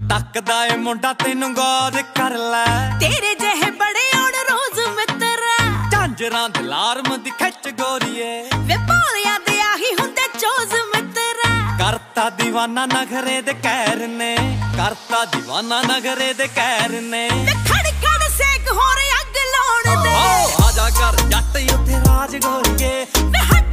ਤੱਕਦਾ ਏ ਮੁੰਡਾ ਤੈਨੂੰ ਗੌਰ ਕਰ ਲੈ, ਤੇਰੇ ਜਿਹੇ ਬੜੇ ਆਉਣ ਰੋਜ਼ ਮਿੱਤਰਾ, ਝਾਂਜਰਾਂ ਦੇ ਲਾਰਮ ਦੀ ਖਿੱਚ ਗੋਰੀਏ, ਵੇ ਭੋਲਿਆਂ ਦੇ ਆਹੀ ਹੁੰਦੇ ਚੋਜ਼ ਮਿੱਤਰਾ। ਕਰਤਾ ਦੀਵਾਨਾ ਨਖਰੇ ਦੇ ਕਹਿਰ ਨੇ, ਕਰਤਾ ਦੀਵਾਨਾ ਨਖਰੇ ਦੇ ਕਹਿਰ ਨੇ, ਵੇ ਖੜ ਖੜ ਸੇਕ ਹੋਰ ਅੱਗ ਲਾਉਣ ਦੇ, ਆਜਾ ਕਰ ਜੱਟ ਉੱਥੇ ਰਾਜ ਗੋਰੀਏ। ਵੇ